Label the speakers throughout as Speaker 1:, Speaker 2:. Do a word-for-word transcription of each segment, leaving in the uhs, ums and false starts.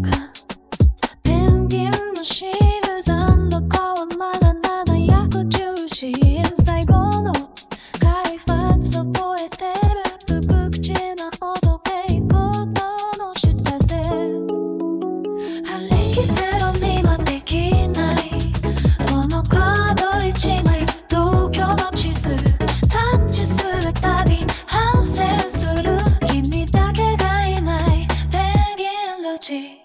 Speaker 1: かペンギンの仕草どこはまだ七百重視最後の開発覚えてるブブ口な音ペイコードの下で張り切ゼロにはできないこのカード一枚東京の地図タッチするたび反省する君だけがいないペンギンルチ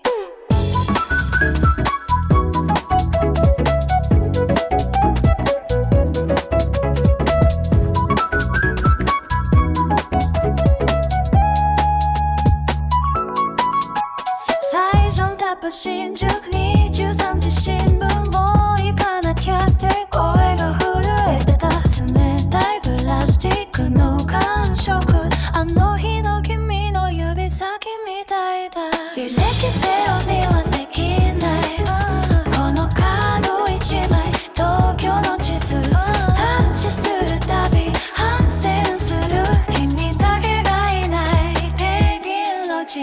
Speaker 1: 最初のタップ新宿にじゅうさん世新聞もう行かなきゃって声が震えてた冷たいプラスチックの感触あの日の君の指先みたいだ履歴ゼロにはできないこのカード一枚東京の地図タッチするたび反省する君だけがいないペンギンロジ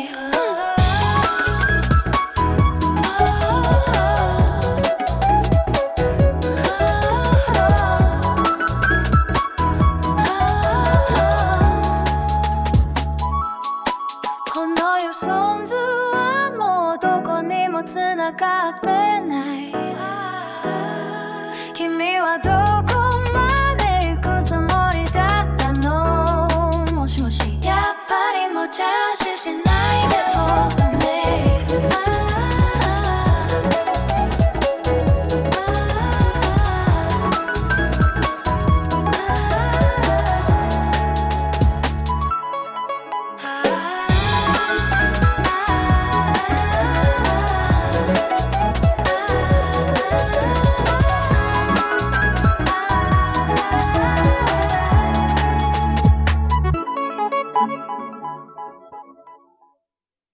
Speaker 1: この世存図はもうどこにも繋がってない君はどう